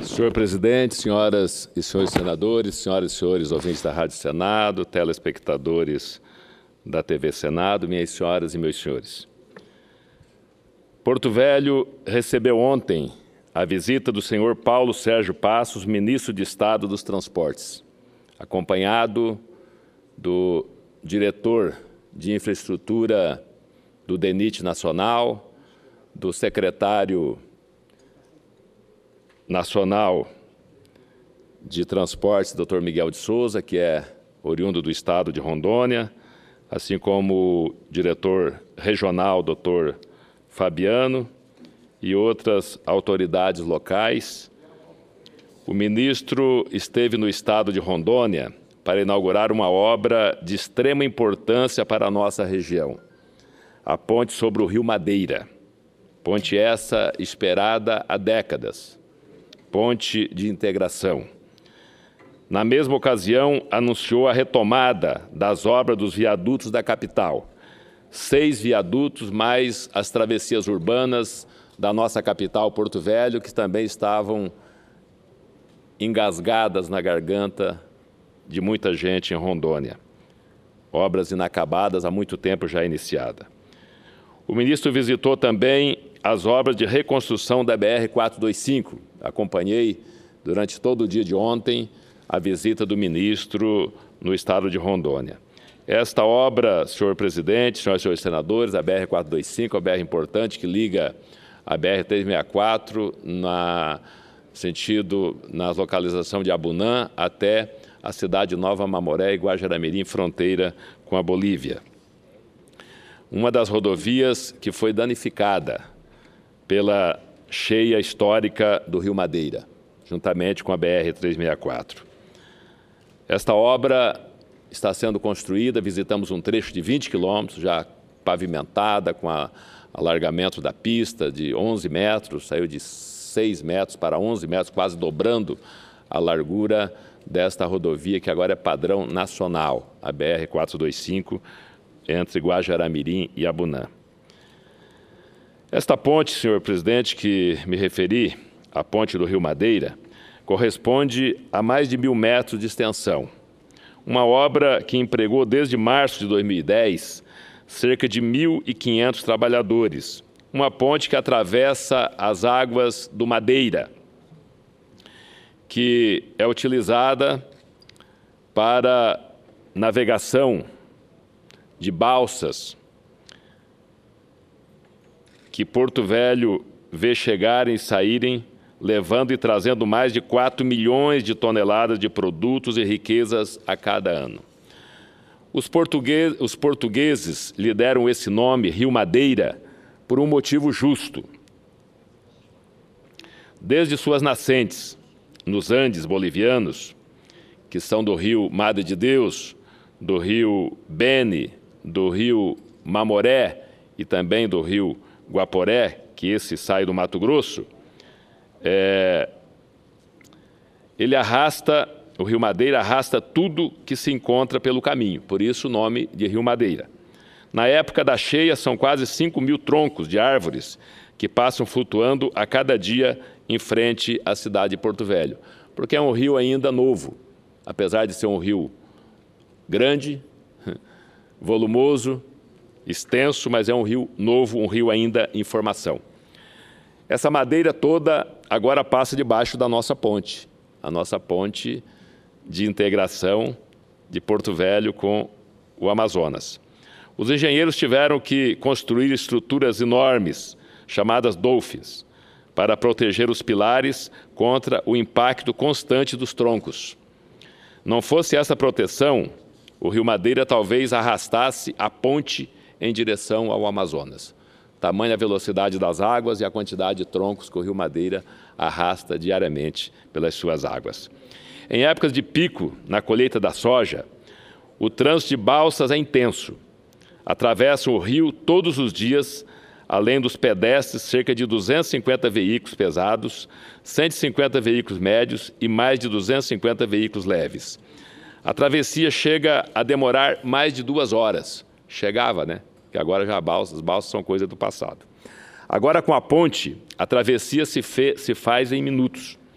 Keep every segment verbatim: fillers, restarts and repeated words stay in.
Senhor presidente, senhoras e senhores senadores, senhoras e senhores ouvintes da Rádio Senado, telespectadores da T V Senado, minhas senhoras e meus senhores. Porto Velho recebeu ontem a visita do senhor Paulo Sérgio Passos, ministro de Estado dos Transportes, acompanhado do diretor de Infraestrutura do DENIT Nacional, do secretário nacional de Transportes, doutor Miguel de Souza, que é oriundo do estado de Rondônia, assim como o diretor regional, doutor Fabiano, e outras autoridades locais. O ministro esteve no estado de Rondônia para inaugurar uma obra de extrema importância para a nossa região, a ponte sobre o Rio Madeira, ponte essa esperada há décadas, ponte de integração. Na mesma ocasião, anunciou a retomada das obras dos viadutos da capital, seis viadutos mais as travessias urbanas da nossa capital, Porto Velho, que também estavam engasgadas na garganta de muita gente em Rondônia. Obras inacabadas há muito tempo já iniciadas. O ministro visitou também as obras de reconstrução da B R quatrocentos e vinte e cinco. Acompanhei durante todo o dia de ontem a visita do ministro no estado de Rondônia. Esta obra, senhor presidente, senhoras e senhores senadores, a B R quatrocentos e vinte e cinco, a B R importante que liga a B R trezentos e sessenta e quatro na sentido na localização de Abunã até a cidade de Nova Mamoré e Guajará-Mirim, fronteira com a Bolívia. Uma das rodovias que foi danificada pela cheia histórica do Rio Madeira, juntamente com a B R trezentos e sessenta e quatro. Esta obra está sendo construída, visitamos um trecho de vinte quilômetros, já pavimentada, com a, alargamento da pista de onze metros, saiu de seis metros para onze metros, quase dobrando a largura desta rodovia, que agora é padrão nacional, a B R quatrocentos e vinte e cinco, entre Guajará-Mirim e Abunã. Esta ponte, senhor presidente, que me referi, a ponte do Rio Madeira, corresponde a mais de mil metros de extensão. Uma obra que empregou desde março de dois mil e dez cerca de mil e quinhentos trabalhadores. Uma ponte que atravessa as águas do Madeira, que é utilizada para navegação de balsas, que Porto Velho vê chegarem e saírem, levando e trazendo mais de quatro milhões de toneladas de produtos e riquezas a cada ano. Os portugueses, os portugueses lhe deram esse nome, Rio Madeira, por um motivo justo. Desde suas nascentes, nos Andes bolivianos, que são do rio Madre de Deus, do rio Beni, do rio Mamoré e também do rio Guaporé, que esse sai do Mato Grosso, é, ele arrasta, o Rio Madeira arrasta tudo que se encontra pelo caminho, por isso o nome de Rio Madeira. Na época da cheia, são quase cinco mil troncos de árvores que passam flutuando a cada dia em frente à cidade de Porto Velho, porque é um rio ainda novo, apesar de ser um rio grande, volumoso, extenso, mas é um rio novo, um rio ainda em formação. Essa madeira toda agora passa debaixo da nossa ponte, a nossa ponte de integração de Porto Velho com o Amazonas. Os engenheiros tiveram que construir estruturas enormes, chamadas dolphins, para proteger os pilares contra o impacto constante dos troncos. Não fosse essa proteção, o Rio Madeira talvez arrastasse a ponte em direção ao Amazonas. Tamanha a velocidade das águas e a quantidade de troncos que o Rio Madeira arrasta diariamente pelas suas águas. Em épocas de pico, na colheita da soja, o trânsito de balsas é intenso. Atravessam o rio todos os dias, além dos pedestres, cerca de duzentos e cinquenta veículos pesados, cento e cinquenta veículos médios e mais de duzentos e cinquenta veículos leves. A travessia chega a demorar mais de duas horas. Chegava, né? Que agora já balsas, as balsas são coisa do passado. Agora, com a ponte, a travessia se, fe, se faz em minutos.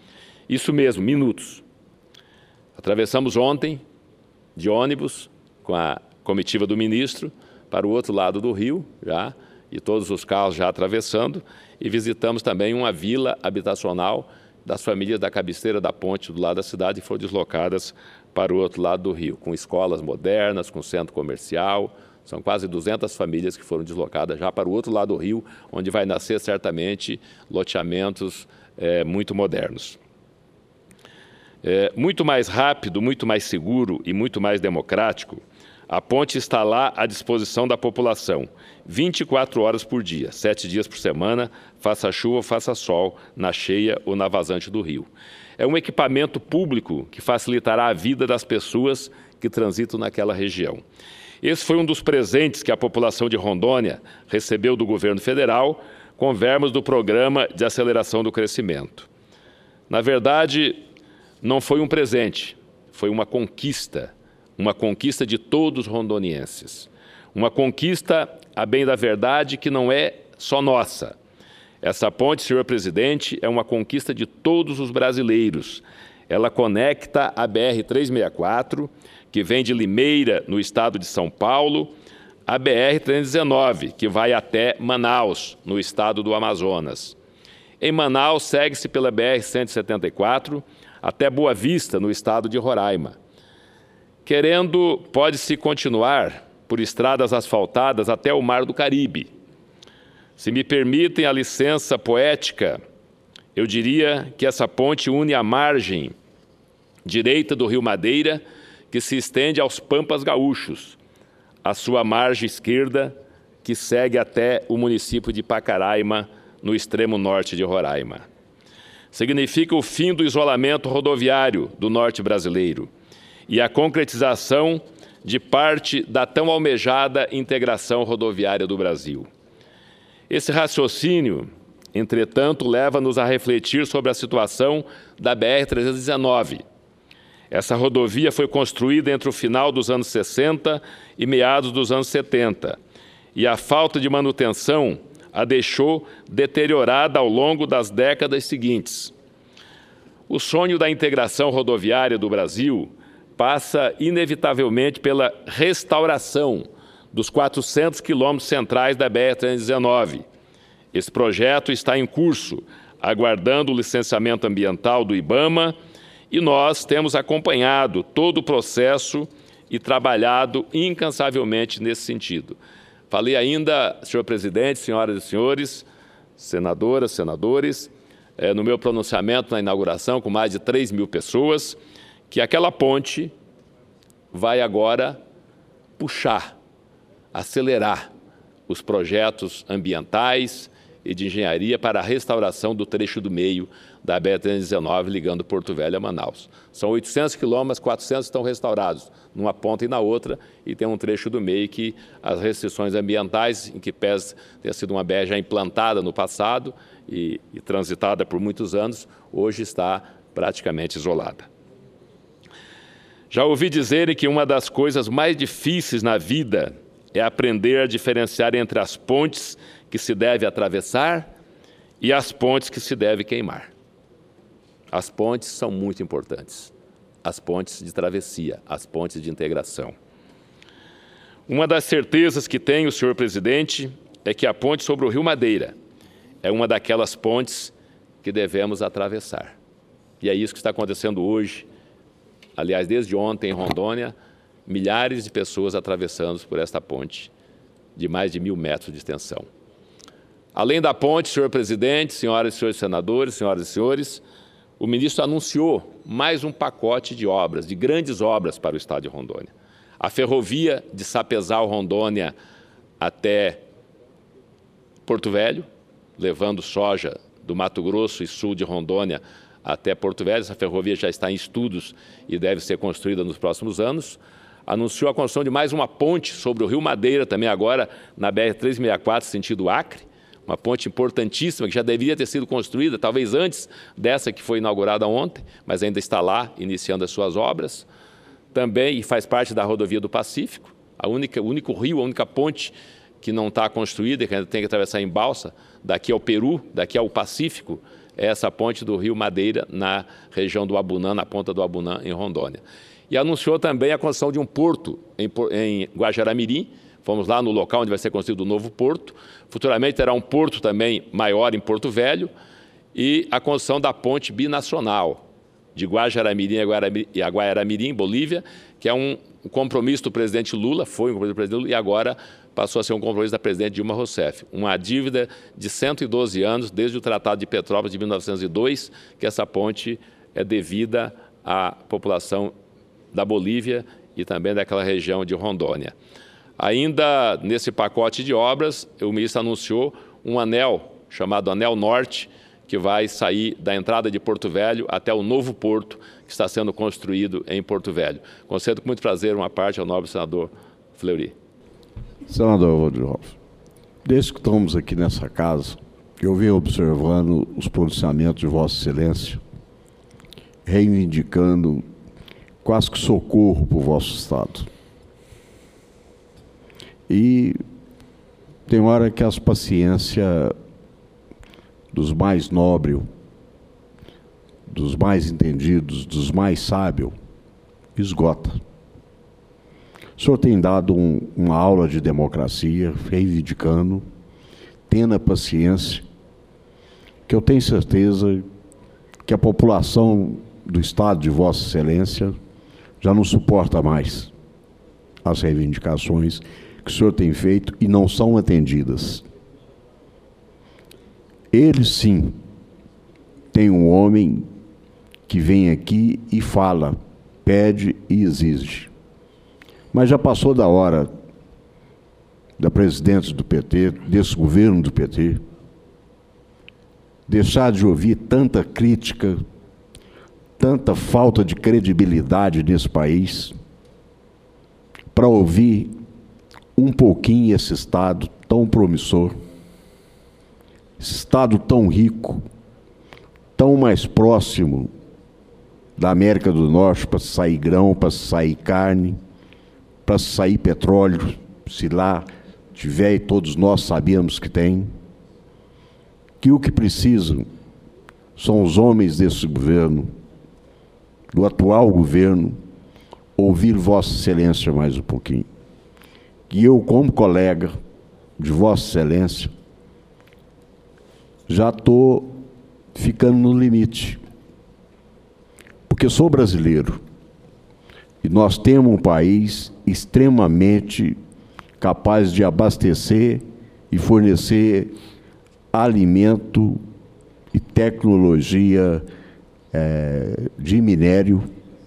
Isso mesmo, minutos. Atravessamos ontem, de ônibus, com a comitiva do ministro, para o outro lado do rio, já, e todos os carros já atravessando, e visitamos também uma vila habitacional das famílias da cabeceira da ponte do lado da cidade que foram deslocadas para o outro lado do rio, com escolas modernas, com centro comercial. São quase duzentas famílias que foram deslocadas já para o outro lado do rio, onde vai nascer certamente loteamentos é, muito modernos. É, muito mais rápido, muito mais seguro e muito mais democrático, a ponte está lá à disposição da população, vinte e quatro horas por dia, sete dias por semana, faça chuva, faça sol, na cheia ou na vazante do rio. É um equipamento público que facilitará a vida das pessoas que transitam naquela região. Esse foi um dos presentes que a população de Rondônia recebeu do governo federal com verbas do Programa de Aceleração do Crescimento. Na verdade, não foi um presente, foi uma conquista, uma conquista de todos os rondonienses. Uma conquista, a bem da verdade, que não é só nossa. Essa ponte, senhor presidente, é uma conquista de todos os brasileiros. Ela conecta a B R trezentos e sessenta e quatro, que vem de Limeira, no estado de São Paulo, a B R trezentos e dezenove, que vai até Manaus, no estado do Amazonas. Em Manaus, segue-se pela B R cento e setenta e quatro até Boa Vista, no estado de Roraima. Querendo, pode-se continuar por estradas asfaltadas até o Mar do Caribe. Se me permitem a licença poética, eu diria que essa ponte une a margem direita do Rio Madeira, que se estende aos Pampas Gaúchos, a sua margem esquerda, que segue até o município de Pacaraima, no extremo norte de Roraima. Significa o fim do isolamento rodoviário do norte brasileiro e a concretização de parte da tão almejada integração rodoviária do Brasil. Esse raciocínio, entretanto, leva-nos a refletir sobre a situação da B R trezentos e dezenove. Essa rodovia foi construída entre o final dos anos sessenta e meados dos anos setenta, e a falta de manutenção a deixou deteriorada ao longo das décadas seguintes. O sonho da integração rodoviária do Brasil passa inevitavelmente pela restauração dos quatrocentos quilômetros centrais da B R trezentos e dezenove. Esse projeto está em curso, aguardando o licenciamento ambiental do IBAMA, e nós temos acompanhado todo o processo e trabalhado incansavelmente nesse sentido. Falei ainda, senhor presidente, senhoras e senhores, senadoras, senadores, é, no meu pronunciamento na inauguração, com mais de três mil pessoas, que aquela ponte vai agora puxar, acelerar os projetos ambientais e de engenharia para a restauração do trecho do meio da B R trezentos e dezenove, ligando Porto Velho a Manaus. São oitocentos quilômetros, quatrocentos estão restaurados, numa ponta e na outra, e tem um trecho do meio que as restrições ambientais, em que pese ter sido uma B R já implantada no passado e, e transitada por muitos anos, hoje está praticamente isolada. Já ouvi dizer que uma das coisas mais difíceis na vida é aprender a diferenciar entre as pontes que se deve atravessar e as pontes que se deve queimar. As pontes são muito importantes. As pontes de travessia, as pontes de integração. Uma das certezas que tenho, senhor presidente, é que a ponte sobre o Rio Madeira é uma daquelas pontes que devemos atravessar. E é isso que está acontecendo hoje. Aliás, desde ontem em Rondônia, milhares de pessoas atravessando por esta ponte de mais de mil metros de extensão. Além da ponte, senhor presidente, senhoras e senhores senadores, senhoras e senhores, o ministro anunciou mais um pacote de obras, de grandes obras para o estado de Rondônia. A ferrovia de Sapezal, Rondônia, até Porto Velho, levando soja do Mato Grosso e sul de Rondônia até Porto Velho. Essa ferrovia já está em estudos e deve ser construída nos próximos anos. Anunciou a construção de mais uma ponte sobre o Rio Madeira, também agora na B R trezentos e sessenta e quatro, sentido Acre, uma ponte importantíssima que já deveria ter sido construída, talvez antes dessa que foi inaugurada ontem, mas ainda está lá, iniciando as suas obras. Também, e faz parte da rodovia do Pacífico, a única, o único rio, a única ponte que não está construída, que ainda tem que atravessar em balsa, daqui ao Peru, daqui ao Pacífico, é essa ponte do Rio Madeira, na região do Abunã, na ponta do Abunã, em Rondônia. E anunciou também a construção de um porto em, em Guajará-Mirim. Fomos lá no local onde vai ser construído o novo porto. Futuramente terá um porto também maior em Porto Velho e a construção da ponte binacional de Guajará-Mirim e Guaiara-Mirim, Bolívia, que é um compromisso do presidente Lula, foi um compromisso do presidente Lula e agora passou a ser um compromisso da presidente Dilma Rousseff. Uma dívida de cento e doze anos, desde o Tratado de Petrópolis de mil novecentos e dois, que essa ponte é devida à população da Bolívia e também daquela região de Rondônia. Ainda nesse pacote de obras, o ministro anunciou um anel chamado Anel Norte, que vai sair da entrada de Porto Velho até o novo porto que está sendo construído em Porto Velho. Concedo com muito prazer uma parte ao nobre senador Fleury. Senador Rodolfo, desde que estamos aqui nessa casa, eu venho observando os pronunciamentos de Vossa Excelência, reivindicando quase que socorro para o vosso Estado. E tem hora que as paciências dos mais nobres, dos mais entendidos, dos mais sábios, esgota. O senhor tem dado um, uma aula de democracia, reivindicando, tendo a paciência, que eu tenho certeza que a população do Estado de Vossa Excelência já não suporta mais as reivindicações que o senhor tem feito e não são atendidas. Ele, sim, tem um homem que vem aqui e fala, pede e exige. Mas já passou da hora da presidente do P T, desse governo do P T, deixar de ouvir tanta crítica, tanta falta de credibilidade nesse país, para ouvir um pouquinho esse Estado tão promissor, esse Estado tão rico, tão mais próximo da América do Norte para sair grão, para sair carne, para sair petróleo, se lá tiver, e todos nós sabemos que tem, que o que precisam são os homens desse governo, do atual governo, ouvir Vossa Excelência mais um pouquinho. E eu, como colega de Vossa Excelência, já estou ficando no limite. Porque sou brasileiro e nós temos um país extremamente capaz de abastecer e fornecer alimento e tecnologia é, de minério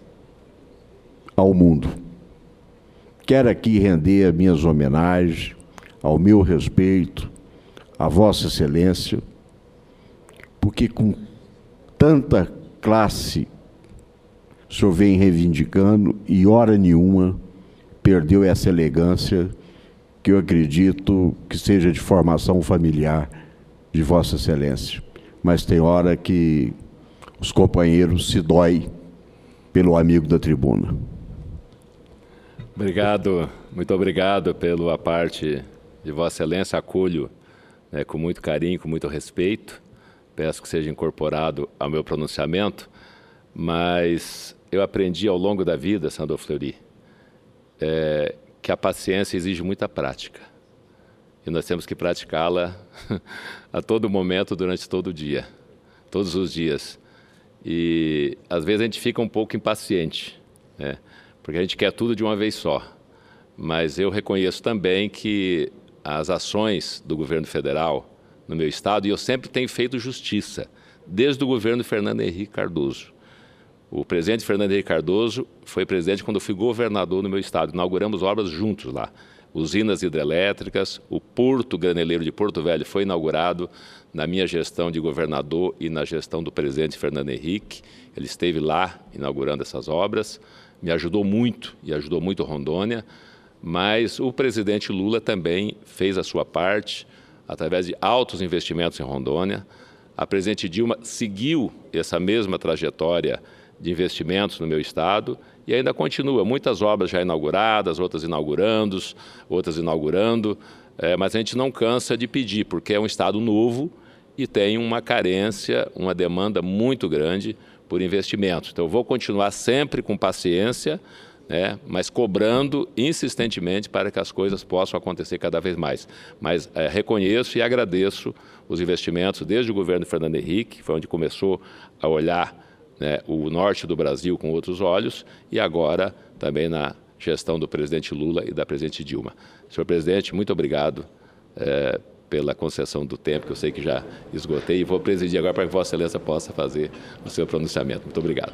ao mundo. Quero aqui render as minhas homenagens, ao meu respeito, a Vossa Excelência, porque com tanta classe o senhor vem reivindicando e hora nenhuma perdeu essa elegância que eu acredito que seja de formação familiar de Vossa Excelência. Mas tem hora que os companheiros se doem pelo amigo da tribuna. Obrigado, muito obrigado pela parte de Vossa Excelência, acolho né, com muito carinho, com muito respeito, peço que seja incorporado ao meu pronunciamento, mas eu aprendi ao longo da vida, senador Fleury, é, que a paciência exige muita prática, e nós temos que praticá-la a todo momento, durante todo o dia, todos os dias, e às vezes a gente fica um pouco impaciente, né? Porque a gente quer tudo de uma vez só. Mas eu reconheço também que as ações do governo federal no meu estado, e eu sempre tenho feito justiça, desde o governo Fernando Henrique Cardoso. O presidente Fernando Henrique Cardoso foi presidente quando eu fui governador no meu estado. Inauguramos obras juntos lá. Usinas hidrelétricas, o Porto Graneleiro de Porto Velho foi inaugurado na minha gestão de governador e na gestão do presidente Fernando Henrique. Ele esteve lá inaugurando essas obras. Me ajudou muito e ajudou muito Rondônia, mas o presidente Lula também fez a sua parte através de altos investimentos em Rondônia. A presidente Dilma seguiu essa mesma trajetória de investimentos no meu estado e ainda continua. Muitas obras já inauguradas, outras inaugurando, outras inaugurando, é, mas a gente não cansa de pedir, porque é um estado novo e tem uma carência, uma demanda muito grande por investimentos. Então, eu vou continuar sempre com paciência, né, mas cobrando insistentemente para que as coisas possam acontecer cada vez mais. Mas é, reconheço e agradeço os investimentos desde o governo de Fernando Henrique, que foi onde começou a olhar, né, o norte do Brasil com outros olhos, e agora também na gestão do presidente Lula e da presidente Dilma. Senhor presidente, muito obrigado é, pela concessão do tempo, que eu sei que já esgotei, e vou presidir agora para que Vossa Excelência possa fazer o seu pronunciamento. Muito obrigado.